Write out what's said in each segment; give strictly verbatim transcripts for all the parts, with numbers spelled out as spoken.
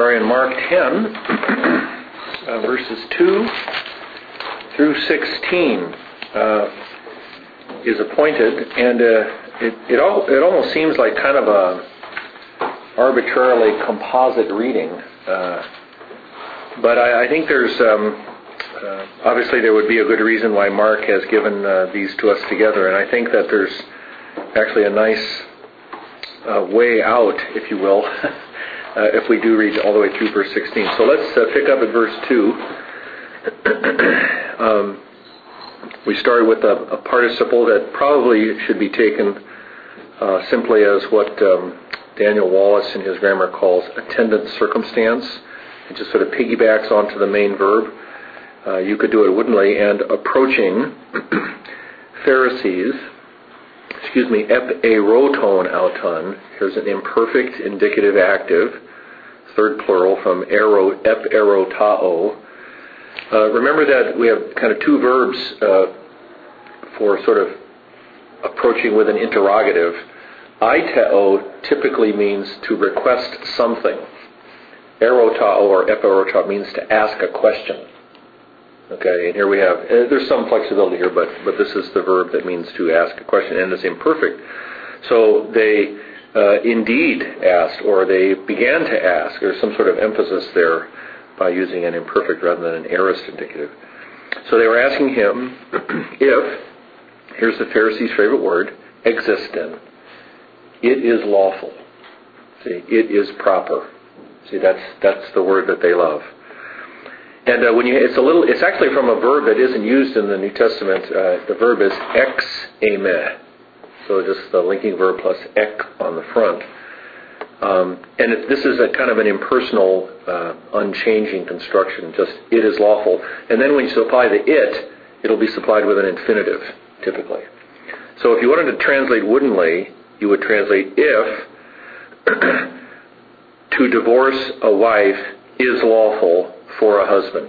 are in Mark ten, uh, verses two through sixteen uh, is appointed, and uh, it it, all, it almost seems like kind of a arbitrarily composite reading, uh, but I, I think there's um, uh, obviously there would be a good reason why Mark has given uh, these to us together, and I think that there's actually a nice uh, way out, if you will, uh, if we do read all the way through verse sixteen. So let's uh, pick up at verse two. um, we started with a, a participle that probably should be taken uh, simply as what um, Daniel Wallace in his grammar calls attendant circumstance. It just sort of piggybacks onto the main verb. Uh, you could do it woodenly. And approaching Pharisees, excuse me, ep eroton auton. Here's an imperfect indicative active, third plural from ero, ep erotao. Uh, remember that we have kind of two verbs uh, for sort of approaching with an interrogative. Aiteo typically means to request something. Erotao or ep erotao means to ask a question. Okay, and here we have, uh, there's some flexibility here, but, but this is the verb that means to ask a question, and it's imperfect. So they uh, indeed asked, or they began to ask. There's some sort of emphasis there by using an imperfect rather than an aorist indicative. So they were asking him if, here's the Pharisees' favorite word, existent. It is lawful. See, it is proper. See, that's that's the word that they love. And uh, when you, it's a little, it's actually from a verb that isn't used in the New Testament. Uh, the verb is ex eme. So just the linking verb plus ek on the front. Um, and it, this is a kind of an impersonal, uh, unchanging construction. Just it is lawful. And then when you supply the it, it'll be supplied with an infinitive, typically. So if you wanted to translate woodenly, you would translate if to divorce a wife is lawful for a husband.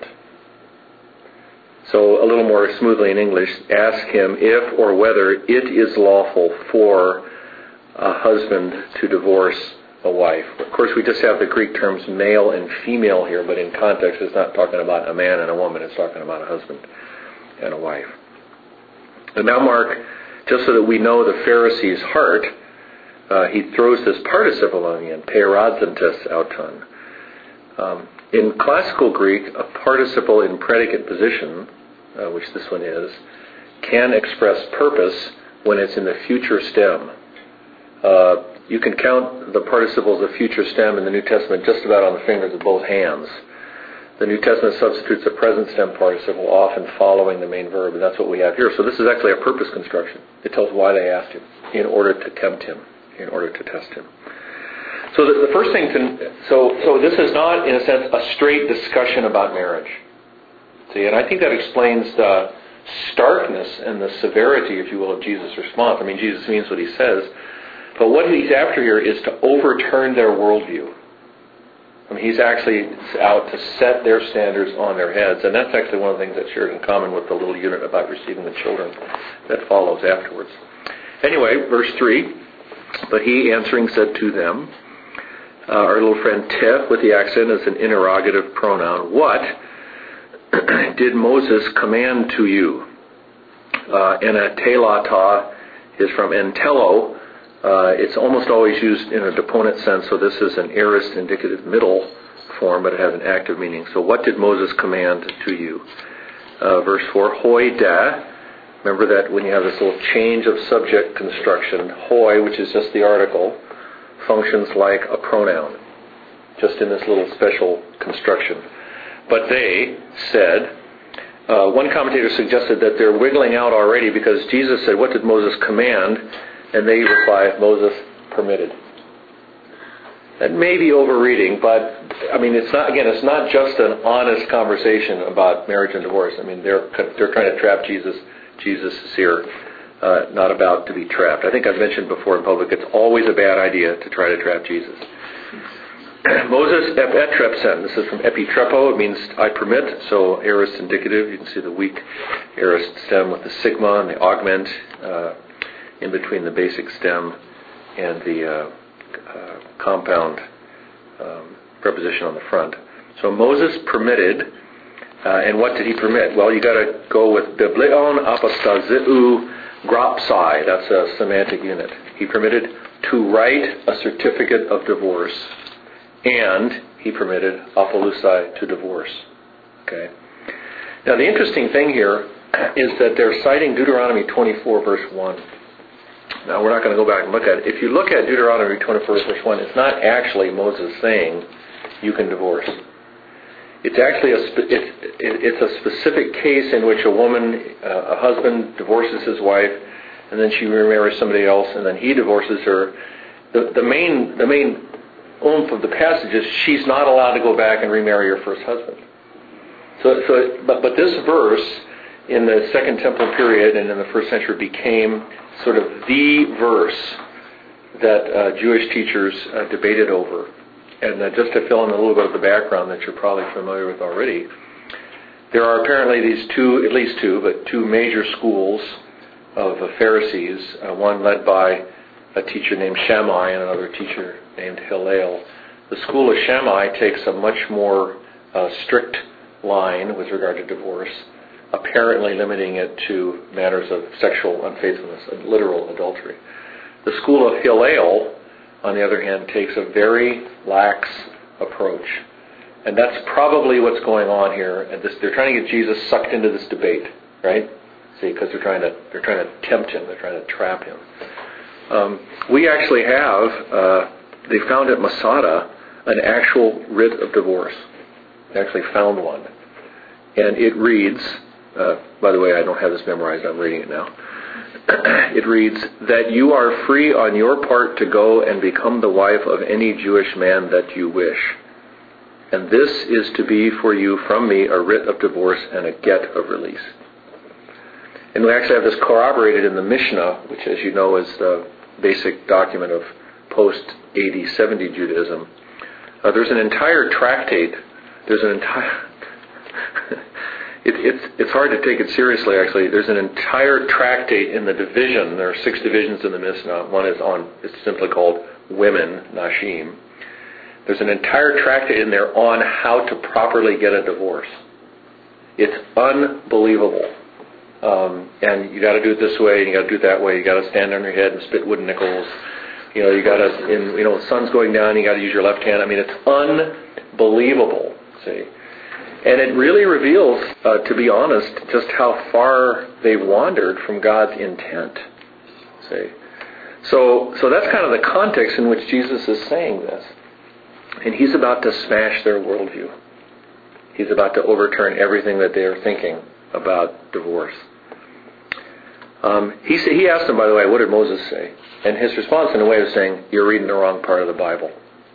So a little more smoothly in English, ask him if or whether it is lawful for a husband to divorce a wife. Of course, we just have the Greek terms male and female here, but in context it's not talking about a man and a woman, it's talking about a husband and a wife. And now Mark, just so that we know the Pharisee's heart, uh, he throws this participle on the end, peiradzantes auton. Um, in classical Greek, a participle in predicate position, uh, which this one is, can express purpose when it's in the future stem. Uh, you can count the participles of future stem in the New Testament just about on the fingers of both hands. The New Testament substitutes a present stem participle, often following the main verb, and that's what we have here. So this is actually a purpose construction. It tells why they asked him, in order to tempt him, in order to test him. So the, the first thing to, so so this is not, in a sense, a straight discussion about marriage. See, and I think that explains the starkness and the severity, if you will, of Jesus' response. I mean, Jesus means what he says, but what he's after here is to overturn their worldview. I mean, he's actually out to set their standards on their heads, and that's actually one of the things that's shared in common with the little unit about receiving the children that follows afterwards. Anyway, verse three, but he answering said to them, uh, our little friend te, with the accent as an interrogative pronoun, what did Moses command to you? Uh, enatelata is from entelo. Uh, it's almost always used in a deponent sense, so this is an aorist indicative middle form, but it has an active meaning. So what did Moses command to you? Uh, verse four, hoi da. Remember that when you have this little change of subject construction, hoi, which is just the article, functions like a pronoun, just in this little special construction. But they said, uh, one commentator suggested that they're wiggling out already because Jesus said, what did Moses command? And they reply, Moses permitted. That may be overreading, but I mean, it's not. Again, it's not just an honest conversation about marriage and divorce. I mean, they're they're trying to trap Jesus. Jesus is here, uh, not about to be trapped. I think I've mentioned before in public, it's always a bad idea to try to trap Jesus. Moses epitrepsen. This is from epitrepo. It means I permit. So aorist indicative. You can see the weak aorist stem with the sigma and the augment. Uh, in between the basic stem and the uh, uh, compound um, preposition on the front. So Moses permitted, uh, and what did he permit? Well, you got to go with biblion apostasiu grapsai. That's a semantic unit. He permitted to write a certificate of divorce, and he permitted apolusai to divorce. Okay. Now, the interesting thing here is that they're citing Deuteronomy twenty-four, verse one. Now, we're not going to go back and look at it. If you look at Deuteronomy twenty-four, verse one, it's not actually Moses saying you can divorce. It's actually a spe- it's, it's a specific case in which a woman, uh, a husband divorces his wife, and then she remarries somebody else, and then he divorces her. The, the main the main oomph of the passage is she's not allowed to go back and remarry her first husband. So, so but but this verse in the Second Temple period and in the first century became sort of the verse that uh, Jewish teachers uh, debated over. And uh, just to fill in a little bit of the background that you're probably familiar with already, there are apparently these two, at least two, but two major schools of uh, Pharisees, uh, one led by a teacher named Shammai and another teacher named Hillel. The school of Shammai takes a much more uh, strict line with regard to divorce, apparently limiting it to matters of sexual unfaithfulness, literal adultery. The school of Hillel, on the other hand, takes a very lax approach. And that's probably what's going on here. And this, they're trying to get Jesus sucked into this debate, right? See, because they're trying to they're trying to tempt him, they're trying to trap him. Um, we actually have, uh, they found at Masada, an actual writ of divorce. They actually found one. And it reads, uh, by the way, I don't have this memorized, I'm reading it now. It reads, that you are free on your part to go and become the wife of any Jewish man that you wish. And this is to be for you from me a writ of divorce and a get of release. And we actually have this corroborated in the Mishnah, which, as you know, is the basic document of post-A D seventy Judaism. Uh, there's an entire tractate, there's an entire... It, it's it's hard to take it seriously, actually. There's an entire tractate in the division. There are six divisions in the Mishnah. One is on, it's simply called Women, Nashim. There's an entire tractate in there on how to properly get a divorce. It's unbelievable. Um, and you got to do it this way, and you got to do it that way. You got to stand on your head and spit wooden nickels. You know, you got to, in, you know, the sun's going down, you got to use your left hand. I mean, it's unbelievable. See. And it really reveals, uh, to be honest, just how far they've wandered from God's intent. See? So, so that's kind of the context in which Jesus is saying this. And he's about to smash their worldview. He's about to overturn everything that they are thinking about divorce. Um, he, he asked them, by the way, what did Moses say? And his response, in a way, was saying, you're reading the wrong part of the Bible.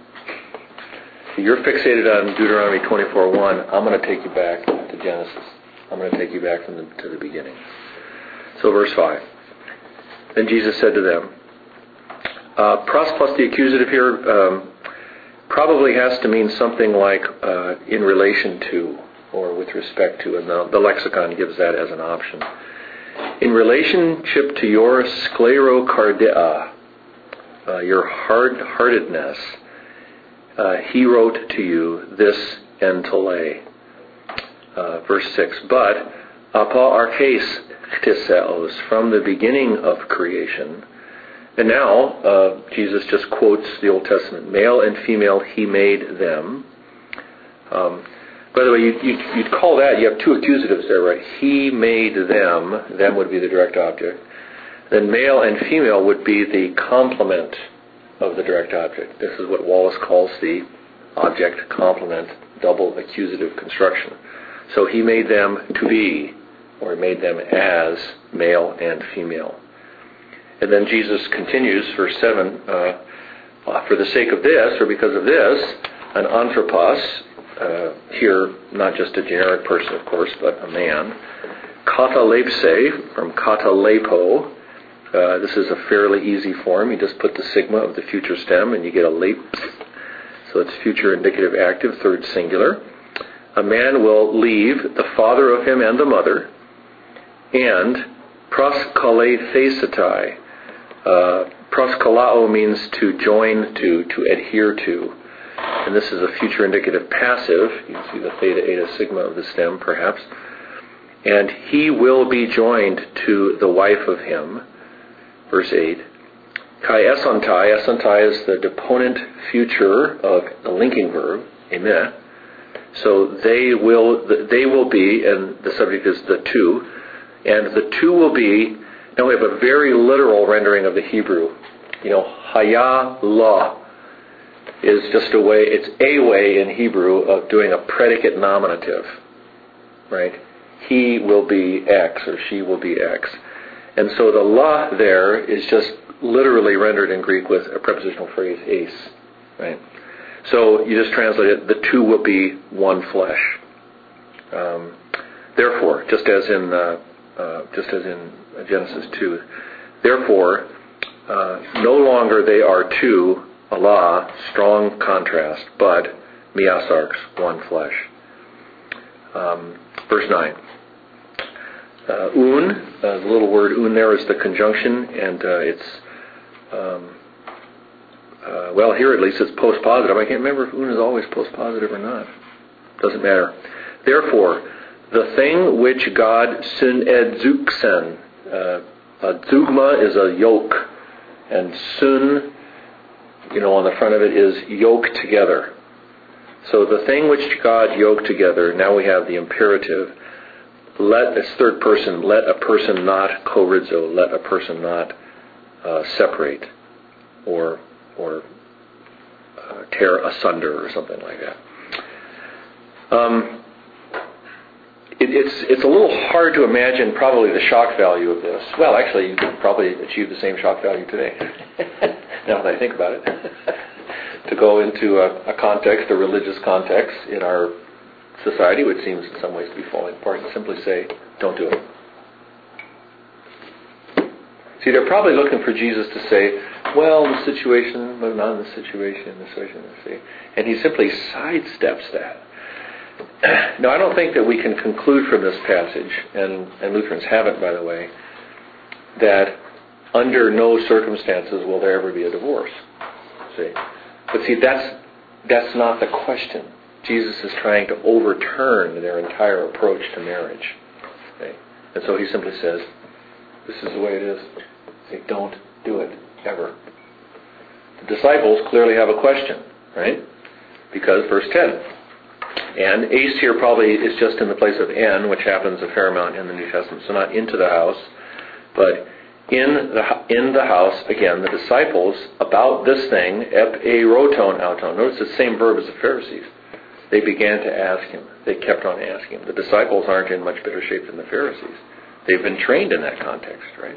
You're fixated on Deuteronomy twenty-four one. I'm going to take you back to Genesis. I'm going to take you back from the, to the beginning. So verse five. Then Jesus said to them, uh, pros plus the accusative here um, probably has to mean something like uh, in relation to or with respect to, and the, the lexicon gives that as an option. In relationship to your sclerocardia, uh, your hard-heartedness, Uh, he wrote to you this entele. Uh, verse six. But apa arches chtiseos, from the beginning of creation. And now, uh, Jesus just quotes the Old Testament. Male and female, he made them. Um, by the way, you, you, you'd call that, you have two accusatives there, right? He made them. Them would be the direct object. Then male and female would be the complement of the direct object. This is what Wallace calls the object complement double accusative construction. So he made them to be, or he made them as male and female. And then Jesus continues, verse seven, uh, for the sake of this, or because of this, an anthropos, uh, here not just a generic person, of course, but a man, katalepse, from katalepo. Uh, this is a fairly easy form. You just put the sigma of the future stem and you get a lep. So it's future indicative active, third singular. A man will leave the father of him and the mother, and proskalethesetai. Uh, proskalao means to join to, to adhere to. and this is a future indicative passive. You can see the theta, eta, sigma of the stem, perhaps. And he will be joined to the wife of him. Verse eight. Kai esontai. Esontai is the deponent future of the linking verb, emeh. So they will they will be, and the subject is the two, and the two will be. Now we have a very literal rendering of the Hebrew. You know, haya la is just a way, it's a way in Hebrew of doing a predicate nominative, right? He will be X or she will be X. And so the la there is just literally rendered in Greek with a prepositional phrase, ace, right? So you just translate it, the two will be one flesh. Um, therefore, just as in uh, uh, just as in Genesis two, therefore, uh, no longer they are two, Allah, strong contrast, but miasarx, one flesh. Um, verse nine. Uh, un, uh, the little word un there is the conjunction, and uh, it's, um, uh, well, here at least it's post-positive. I can't remember if un is always post-positive or not. Doesn't matter. Therefore, the thing which God sun edzuksen, uh, a zugma is a yoke, and sun, you know, on the front of it is yoked together. So the thing which God yoked together, now we have the imperative. Let, it's third person, let a person not chorizo, let a person not uh, separate or or uh, tear asunder or something like that. Um, it, it's it's a little hard to imagine probably the shock value of this. Well, actually, you could probably achieve the same shock value today, now that I think about it. To go into a, a context, a religious context in our society, which seems in some ways to be falling apart, and simply say, don't do it. See, they're probably looking for Jesus to say, well, the situation, but not in the situation, the situation, see. And he simply sidesteps that. Now, I don't think that we can conclude from this passage, and, and Lutherans haven't, by the way, that under no circumstances will there ever be a divorce. See? But see, that's that's not the question. Jesus is trying to overturn their entire approach to marriage. Okay? And so he simply says, this is the way it is. Say, don't do it, ever. The disciples clearly have a question, right? Because, verse ten, and ace here probably is just in the place of en, which happens a fair amount in the New Testament. So not into the house, but in the in the house, again, the disciples, about this thing, ep eroton auton. Notice the same verb as the Pharisees. They began to ask him. They kept on asking him. The disciples aren't in much better shape than the Pharisees. They've been trained in that context, right?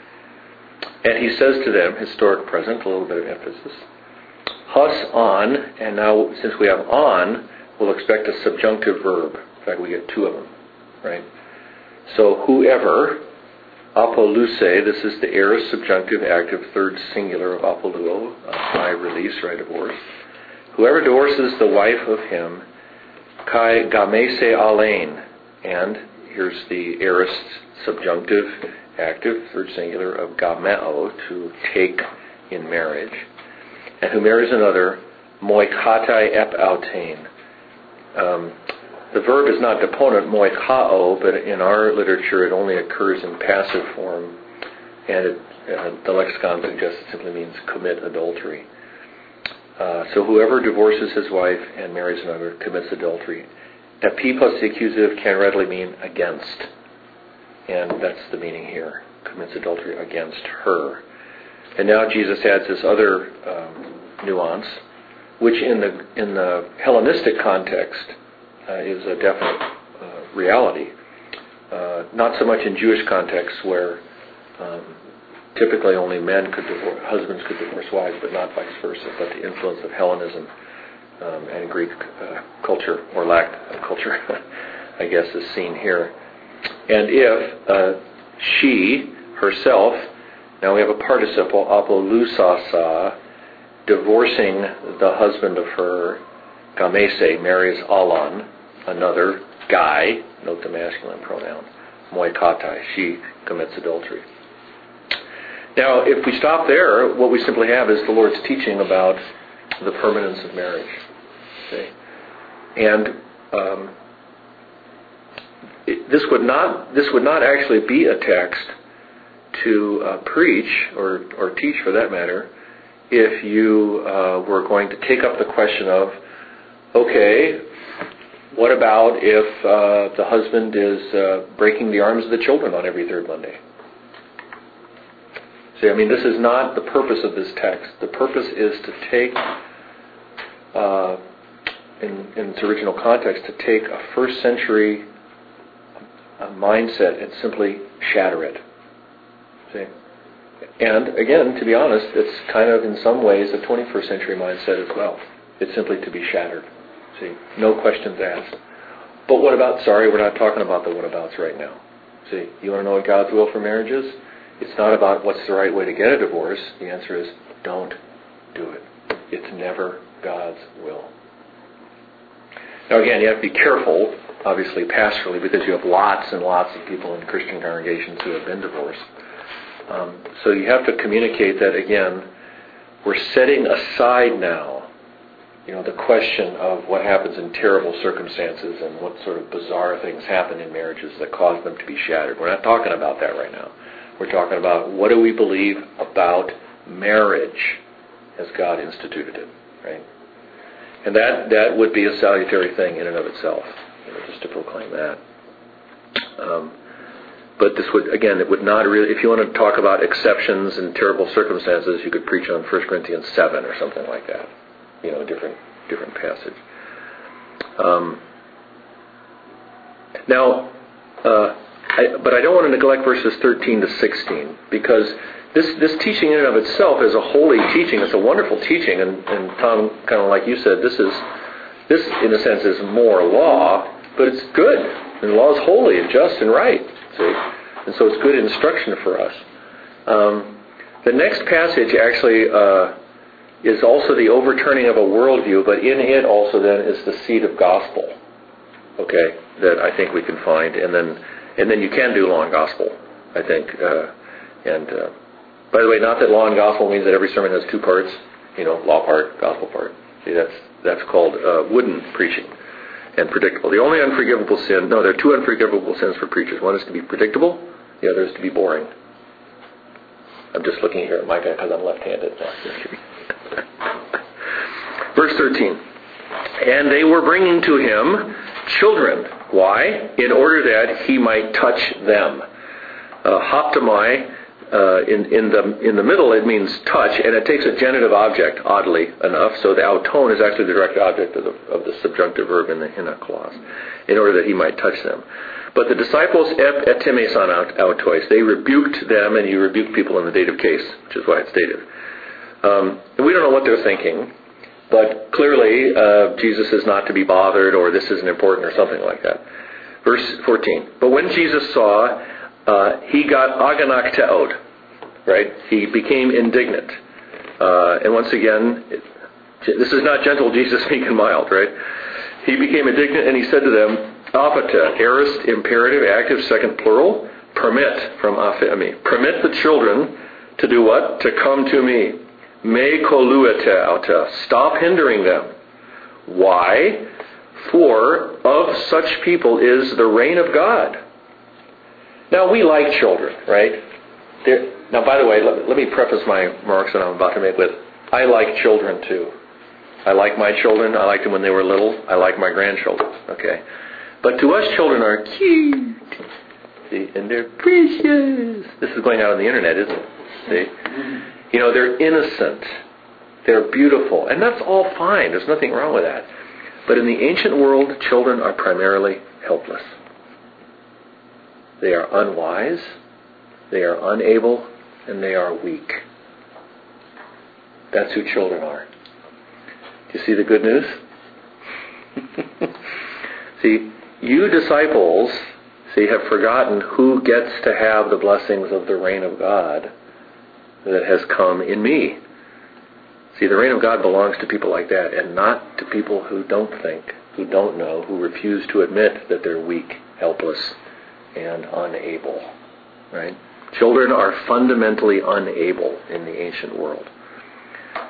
And he says to them, historic present, a little bit of emphasis, hus on, and now since we have on, we'll expect a subjunctive verb. In fact, we get two of them, right? So whoever, apoluse, this is the aorist subjunctive active third singular of apoluo, I release, right, divorce. Whoever divorces the wife of him, kai gamese alein, and here's the aorist subjunctive active third singular of gameo, to take in marriage, and who marries another, moikatai ep autein. Um, the verb is not deponent moikao, but in our literature it only occurs in passive form, and it, uh, the lexicon suggests it simply means commit adultery. Uh, so whoever divorces his wife and marries another commits adultery. Epi plus the accusative can readily mean against, and that's the meaning here. Commits adultery against her. And now Jesus adds this other um, nuance, which in the in the Hellenistic context uh, is a definite uh, reality. Uh, not so much in Jewish contexts where um, typically only men could divorce, husbands could divorce wives, but not vice versa. But the influence of Hellenism um, and Greek uh, culture, or lack of culture, I guess, is seen here. And if uh, she herself, now we have a participle, apolusasa, divorcing the husband of her, gamese, marries alon, another guy, note the masculine pronoun, moikatai, she commits adultery. Now, if we stop there, what we simply have is the Lord's teaching about the permanence of marriage. See? And um, it, this would not this would not actually be a text to uh, preach or or teach, for that matter, if you uh, were going to take up the question of, okay, what about if uh, the husband is uh, breaking the arms of the children on every third Monday? See, I mean, this is not the purpose of this text. The purpose is to take, uh, in, in its original context, to take a first century uh, mindset and simply shatter it. See? And again, to be honest, it's kind of in some ways a twenty-first century mindset as well. It's simply to be shattered. See, no questions asked. But what about, sorry, we're not talking about the what-abouts right now. See, you want to know what God's will for marriage is? It's not about what's the right way to get a divorce. The answer is, don't do it. It's never God's will. Now again, you have to be careful, obviously pastorally, because you have lots and lots of people in Christian congregations who have been divorced. Um, so you have to communicate that, again, we're setting aside now You know, the question of what happens in terrible circumstances and what sort of bizarre things happen in marriages that cause them to be shattered. We're not talking about that right now. We're talking about what do we believe about marriage as God instituted it, right? And that, that would be a salutary thing in and of itself, you know, just to proclaim that. Um, but this would, again, it would not really, if you want to talk about exceptions and terrible circumstances, you could preach on First Corinthians seven or something like that. You know, a different different passage. Um, now, uh, I, but I don't want to neglect verses thirteen to sixteen, because this this teaching in and of itself is a holy teaching. It's a wonderful teaching, and, and Tom, kind of like you said, this is this in a sense is more law, but it's good. And law is holy and just and right. See, and so it's good instruction for us. Um, the next passage actually. Uh, is also the overturning of a worldview, but in it also then is the seed of gospel, okay, that I think we can find. And then and then you can do law and gospel, I think. Uh, and uh, by the way, not that law and gospel means that every sermon has two parts, you know, law part, gospel part. See, that's that's called uh, wooden preaching and predictable. The only unforgivable sin, no, there are two unforgivable sins for preachers. One is to be predictable, the other is to be boring. I'm just looking here at Micah because I'm left-handed. Verse thirteen. And they were bringing to him children. Why? In order that he might touch them. Uh, hoptomai, uh, in, in the in the middle, it means touch, and it takes a genitive object, oddly enough. So the auton is actually the direct object of the, of the subjunctive verb in the in a clause. In order that he might touch them. But the disciples, ep etimesan autois, they rebuked them, and you rebuke people in the dative case, which is why it's dative. Um, and we don't know what they're thinking, but clearly uh, Jesus is not to be bothered, or this isn't important, or something like that. Verse fourteen. But when Jesus saw, uh, he got aganakteod, right? He became indignant. Uh, and once again, it, this is not gentle Jesus, meek and mild, right? He became indignant, and he said to them, Aphata, aorist, imperative, active, second plural, permit, from aphemi. Permit the children to do what? To come to me. Me koluete auta. Stop hindering them. Why? For of such people is the reign of God. Now, we like children, right? They're, now, by the way, let, let me preface my remarks that I'm about to make with, I like children too. I like my children. I liked them when they were little. I like my grandchildren, okay? But to us, children are cute. See, and they're precious. This is going out on the internet, isn't it? See? You know, they're innocent. They're beautiful. And that's all fine. There's nothing wrong with that. But in the ancient world, children are primarily helpless. They are unwise, they are unable, and they are weak. That's who children are. Do you see the good news? See, you disciples, see, have forgotten who gets to have the blessings of the reign of God that has come in me. See, the reign of God belongs to people like that, and not to people who don't think, who don't know, who refuse to admit that they're weak, helpless, and unable. Right? Children are fundamentally unable in the ancient world.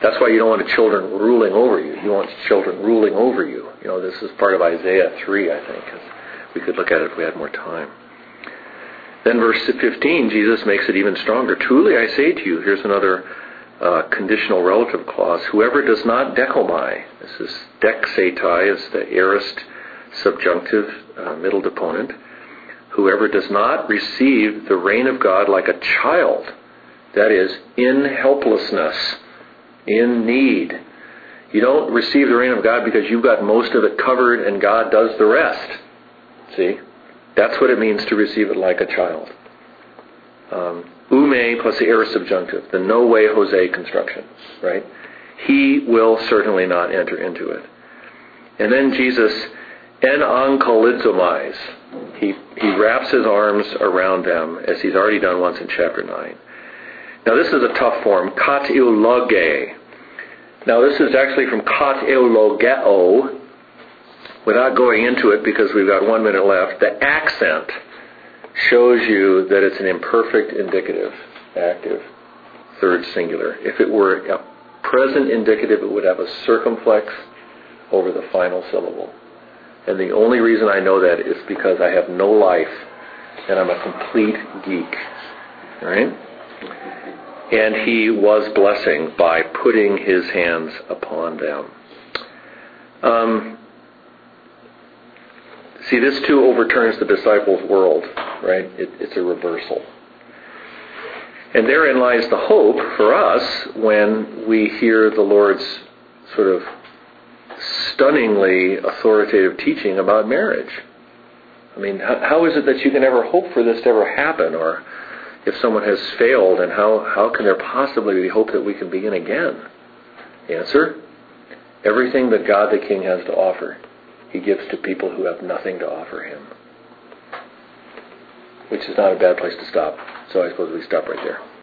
That's why you don't want children ruling over you. You want children ruling over you. You know, this is part of Isaiah three, I think. We could look at it if we had more time. Then verse fifteen, Jesus makes it even stronger. Truly I say to you, here's another uh, conditional relative clause, whoever does not dekomai, this is dexatai, is the aorist subjunctive uh, middle deponent, whoever does not receive the reign of God like a child, that is, in helplessness, in need. You don't receive the reign of God because you've got most of it covered and God does the rest. See? That's what it means to receive it like a child. Um, ume plus the aorist subjunctive, the no way Jose construction, right? He will certainly not enter into it. And then Jesus, en ankolizomais, he, he wraps his arms around them as he's already done once in chapter nine. Now this is a tough form, kat euloge. Now this is actually from kat eulogeo. Without going into it, because we've got one minute left, the accent shows you that it's an imperfect indicative, active, third singular. If it were a present indicative, it would have a circumflex over the final syllable. And the only reason I know that is because I have no life and I'm a complete geek. All right? And he was blessing by putting his hands upon them. Um, see, this too overturns the disciples' world, right? It, it's a reversal. And therein lies the hope for us when we hear the Lord's sort of stunningly authoritative teaching about marriage. I mean, how, how is it that you can ever hope for this to ever happen? Or if someone has failed, and how, how can there possibly be hope that we can begin again? Answer, everything that God the King has to offer, he gives to people who have nothing to offer him. Which is not a bad place to stop. So I suppose we stop right there.